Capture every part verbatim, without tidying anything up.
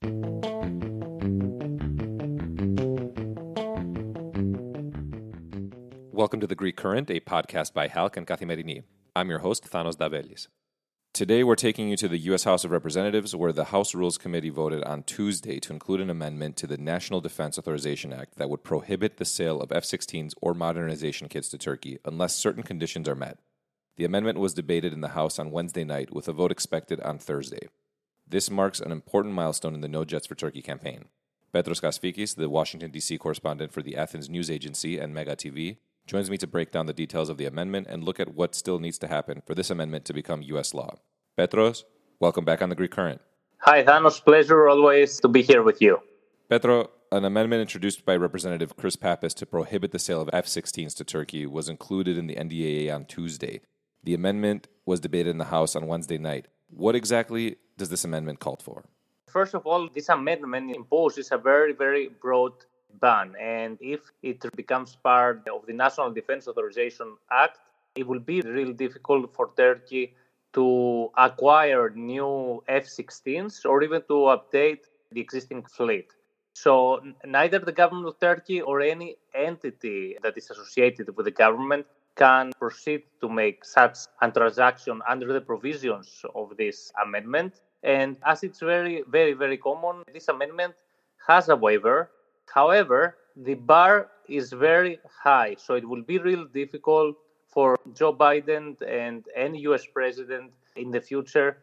Welcome to The Greek Current, a podcast by Halk and Kathimerini. I'm your host, Thanos Davelis. Today we're taking you to the U S House of Representatives, where the House Rules Committee voted on Tuesday to include an amendment to the National Defense Authorization Act that would prohibit the sale of F sixteens or modernization kits to Turkey unless certain conditions are met. The amendment was debated in the House on Wednesday night, with a vote expected on Thursday. This marks an important milestone in the No Jets for Turkey campaign. Petros Kasfikis, the Washington, D C correspondent for the Athens News Agency and Mega T V, joins me to break down the details of the amendment and look at what still needs to happen for this amendment to become U S law. Petros, welcome back on The Greek Current. Hi, Thanos. Pleasure always to be here with you. Petro, an amendment introduced by Representative Chris Pappas to prohibit the sale of F sixteens to Turkey was included in the N D A A on Tuesday. The amendment was debated in the House on Wednesday night. What exactly does this amendment call for? First of all, this amendment imposes a very, very broad ban. And if it becomes part of the National Defense Authorization Act, it will be really difficult for Turkey to acquire new F sixteens or even to update the existing fleet. So neither the government of Turkey or any entity that is associated with the government can proceed to make such a transaction under the provisions of this amendment. And as it's very, very, very common, this amendment has a waiver. However, the bar is very high, so it will be really difficult for Joe Biden and any U S president in the future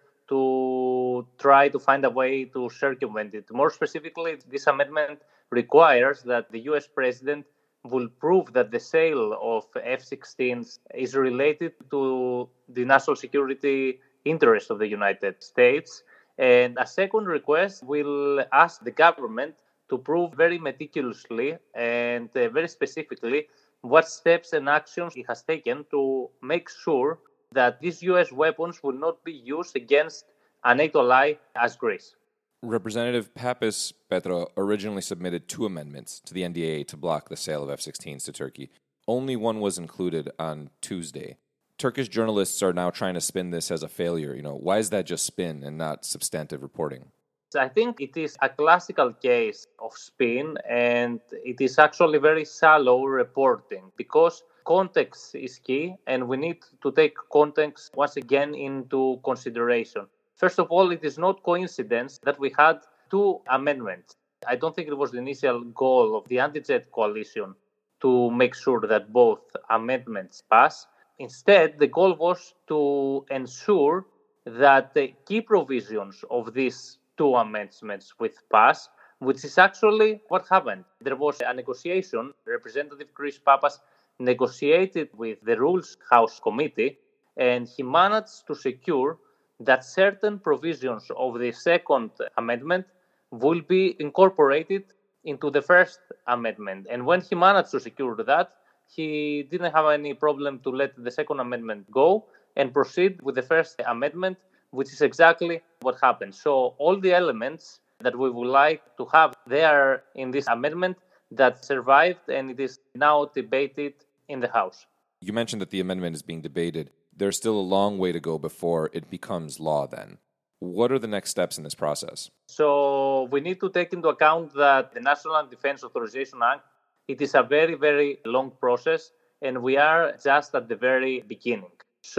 to try to find a way to circumvent it. More specifically, this amendment requires that the U S president will prove that the sale of F sixteens is related to the national security interest of the United States. And a second request will ask the government to prove very meticulously and uh, very specifically what steps and actions it has taken to make sure that these U S weapons will not be used against a NATO ally as Greece. Representative Pappas, Petro, originally submitted two amendments to the N D A A to block the sale of F sixteens to Turkey. Only one was included on Tuesday. Turkish journalists are now trying to spin this as a failure. You know, why is that just spin and not substantive reporting? I think it is a classical case of spin, and it is actually very shallow reporting because context is key, and we need to take context once again into consideration. First of all, it is not coincidence that we had two amendments. I don't think it was the initial goal of the anti-jet coalition to make sure that both amendments pass. Instead, the goal was to ensure that the key provisions of these two amendments with pass, which is actually what happened. There was a negotiation. Representative Chris Pappas negotiated with the Rules House Committee, and he managed to secure that certain provisions of the second amendment will be incorporated into the first amendment. And when he managed to secure that, he didn't have any problem to let the second amendment go and proceed with the first amendment, which is exactly what happened. So all the elements that we would like to have there in this amendment that survived, and it is now debated in the House. You mentioned that the amendment is being debated. There's still a long way to go before it becomes law then. What are the next steps in this process? So we need to take into account that the National Defense Authorization Act, it is a very, very long process, and we are just at the very beginning.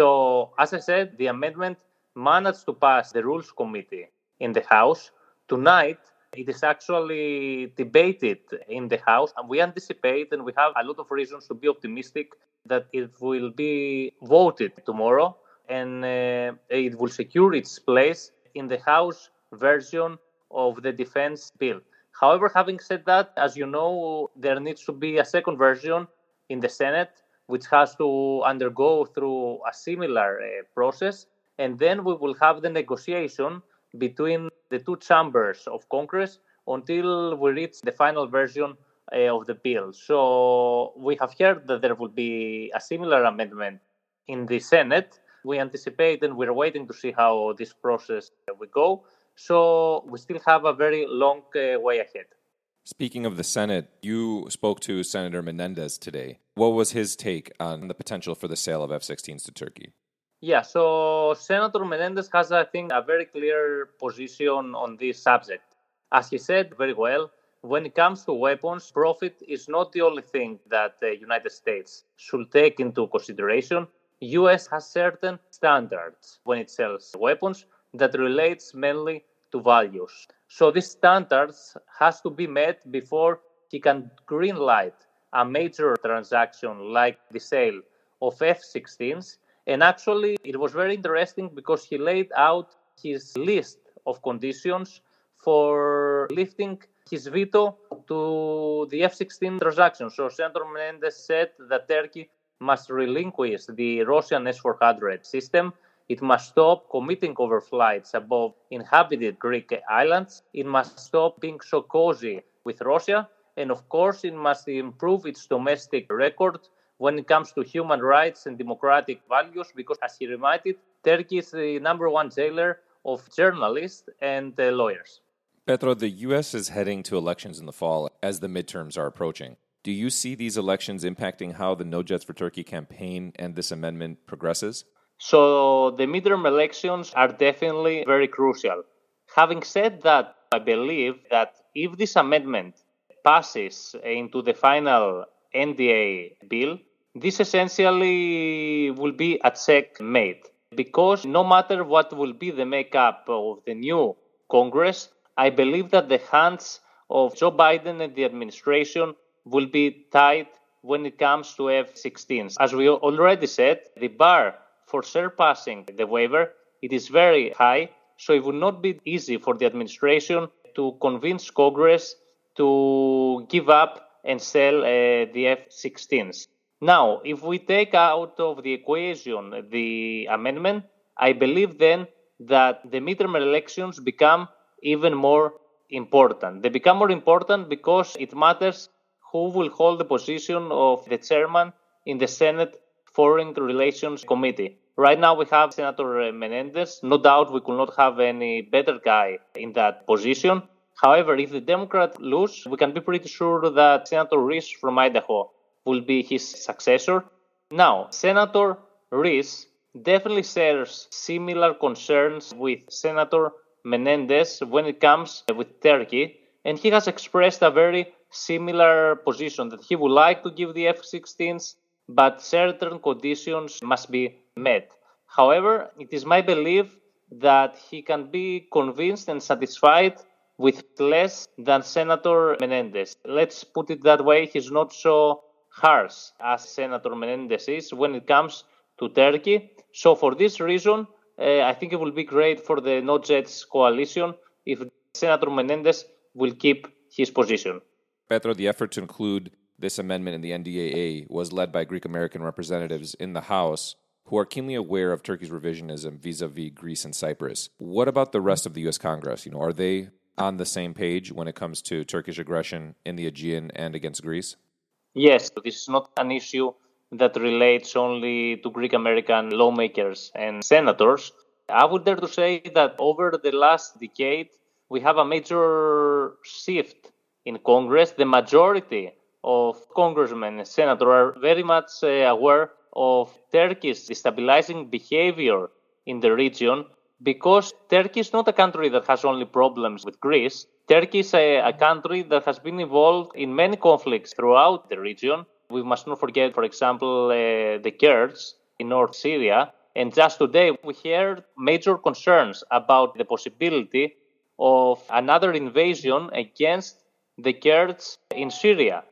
So as I said, the amendment managed to pass the Rules Committee in the House. Tonight, it is actually debated in the House, and we anticipate and we have a lot of reasons to be optimistic that it will be voted tomorrow, and uh, it will secure its place in the House version of the defense bill. However, having said that, as you know, there needs to be a second version in the Senate, which has to undergo through a similar uh, process. And then we will have the negotiation between the two chambers of Congress until we reach the final version uh, of the bill. So we have heard that there will be a similar amendment in the Senate. We anticipate and we're waiting to see how this process will go. So we still have a very long uh, way ahead. Speaking of the Senate, you spoke to Senator Menendez today. What was his take on the potential for the sale of F sixteens to Turkey? Yeah, so Senator Menendez has, I think, a very clear position on this subject. As he said very well, when it comes to weapons, profit is not the only thing that the United States should take into consideration. U S has certain standards when it sells weapons that relates mainly to values. So these standards has to be met before he can greenlight a major transaction like the sale of F sixteens. And actually, it was very interesting because he laid out his list of conditions for lifting his veto to the F sixteen transaction. So Senator Menendez said that Turkey must relinquish the Russian S four hundred system. It must stop committing overflights above inhabited Greek islands. It must stop being so cozy with Russia. And of course, it must improve its domestic record when it comes to human rights and democratic values, because, as he reminded, Turkey is the number one jailer of journalists and uh, lawyers. Petro, the U S is heading to elections in the fall as the midterms are approaching. Do you see these elections impacting how the No Jets for Turkey campaign and this amendment progresses? So the midterm elections are definitely very crucial. Having said that, I believe that if this amendment passes into the final N D A bill, this essentially will be a checkmate. Because no matter what will be the makeup of the new Congress, I believe that the hands of Joe Biden and the administration will be tied when it comes to F sixteens. As we already said, the bar for surpassing the waiver, it is very high, so it will not be easy for the administration to convince Congress to give up and sell uh, the F sixteens. Now, if we take out of the equation the amendment, I believe then that the midterm elections become even more important. They become more important because it matters who will hold the position of the chairman in the Senate Foreign Relations Committee. Right now we have Senator Menendez. No doubt we could not have any better guy in that position. However, if the Democrats lose, we can be pretty sure that Senator Reese from Idaho will be his successor. Now, Senator Reese definitely shares similar concerns with Senator Menendez when it comes with Turkey, and he has expressed a very similar position that he would like to give the F sixteens, but certain conditions must be met. However, it is my belief that he can be convinced and satisfied with less than Senator Menendez. Let's put it that way, he's not so harsh as Senator Menendez is when it comes to Turkey. So for this reason, uh, I think it will be great for the No Jets coalition if Senator Menendez will keep his position. Petro, the effort to include this amendment in the N D A A was led by Greek American representatives in the House who are keenly aware of Turkey's revisionism vis-a-vis Greece and Cyprus. What about the rest of the U S Congress? You know, are they on the same page when it comes to Turkish aggression in the Aegean and against Greece? Yes, this is not an issue that relates only to Greek American lawmakers and senators. I would dare to say that over the last decade, we have a major shift in Congress. The majority of congressmen and senators are very much uh, aware of Turkey's destabilizing behavior in the region, because Turkey is not a country that has only problems with Greece. Turkey is a, a country that has been involved in many conflicts throughout the region. We must not forget, for example, uh, the Kurds in North Syria. And just today, we heard major concerns about the possibility of another invasion against the Kurds in Syria.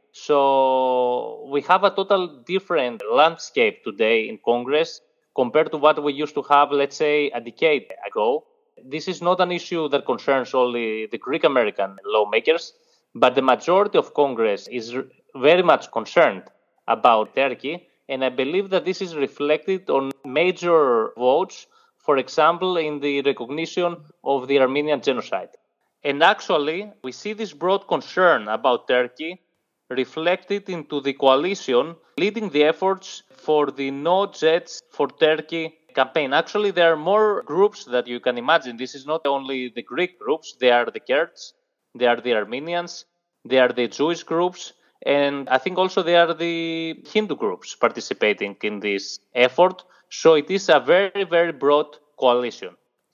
So we have a total different landscape today in Congress compared to what we used to have, let's say, a decade ago. This is not an issue that concerns only the Greek American lawmakers, but the majority of Congress is very much concerned about Turkey. And I believe that this is reflected on major votes, for example, in the recognition of the Armenian genocide. And actually, we see this broad concern about Turkey reflected into the coalition leading the efforts for the No Jets for Turkey campaign. Actually, there are more groups that you can imagine. This is not only the Greek groups. They are the Kurds, they are the Armenians, they are the Jewish groups, and I think also they are the Hindu groups participating in this effort. So it is a very, very broad coalition.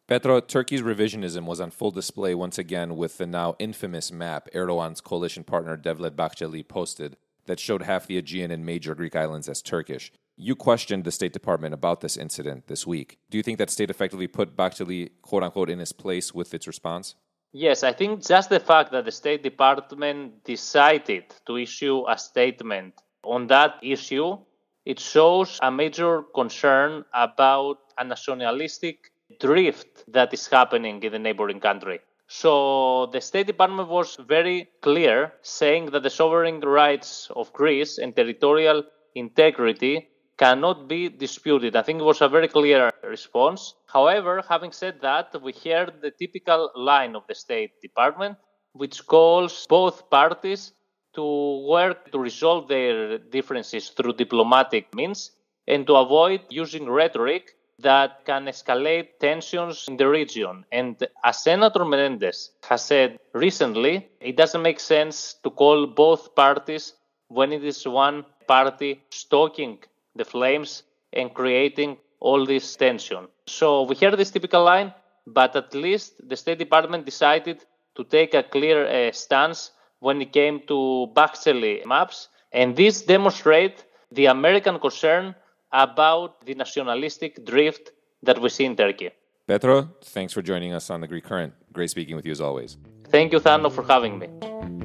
Petro, Turkey's revisionism was on full display once again with the now infamous map Erdogan's coalition partner Devlet Bahçeli posted that showed half the Aegean and major Greek islands as Turkish. You questioned the State Department about this incident this week. Do you think that state effectively put Bahçeli, quote-unquote, in his place with its response? Yes, I think just the fact that the State Department decided to issue a statement on that issue, it shows a major concern about a nationalistic drift that is happening in the neighboring country. So the State Department was very clear, saying that the sovereign rights of Greece and territorial integrity cannot be disputed. I think it was a very clear response. However, having said that, we heard the typical line of the State Department, which calls both parties to work to resolve their differences through diplomatic means and to avoid using rhetoric that can escalate tensions in the region. And as Senator Menendez has said recently, it doesn't make sense to call both parties when it is one party stoking the flames and creating all this tension. So we heard this typical line, but at least the State Department decided to take a clear uh, stance when it came to Bahçeli maps. And this demonstrates the American concern about the nationalistic drift that we see in Turkey. Petro, thanks for joining us on The Greek Current. Great speaking with you as always. Thank you, Thano, for having me.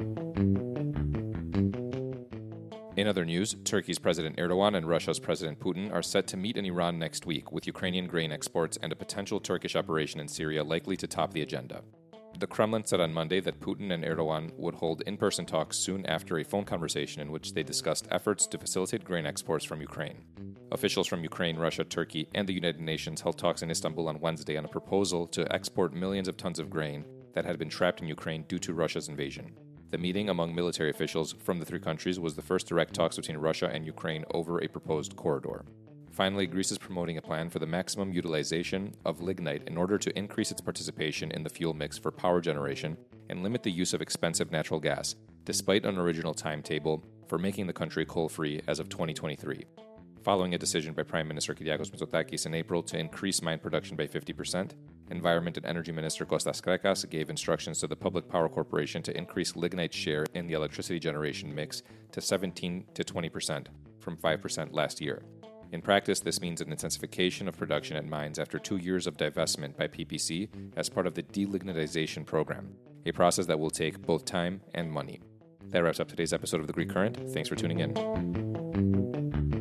In other news, Turkey's President Erdogan and Russia's President Putin are set to meet in Iran next week, with Ukrainian grain exports and a potential Turkish operation in Syria likely to top the agenda. The Kremlin said on Monday that Putin and Erdogan would hold in-person talks soon after a phone conversation in which they discussed efforts to facilitate grain exports from Ukraine. Officials from Ukraine, Russia, Turkey, and the United Nations held talks in Istanbul on Wednesday on a proposal to export millions of tons of grain that had been trapped in Ukraine due to Russia's invasion. The meeting among military officials from the three countries was the first direct talks between Russia and Ukraine over a proposed corridor. Finally, Greece is promoting a plan for the maximum utilization of lignite in order to increase its participation in the fuel mix for power generation and limit the use of expensive natural gas, despite an original timetable for making the country coal-free as of twenty twenty-three. Following a decision by Prime Minister Kyriakos Mitsotakis in April to increase mine production by fifty percent, Environment and Energy Minister Kostas Krekas gave instructions to the Public Power Corporation to increase lignite's share in the electricity generation mix to seventeen to twenty percent from five percent last year. In practice, this means an intensification of production at mines after two years of divestment by P P C as part of the delignitization program, a process that will take both time and money. That wraps up today's episode of The Greek Current. Thanks for tuning in.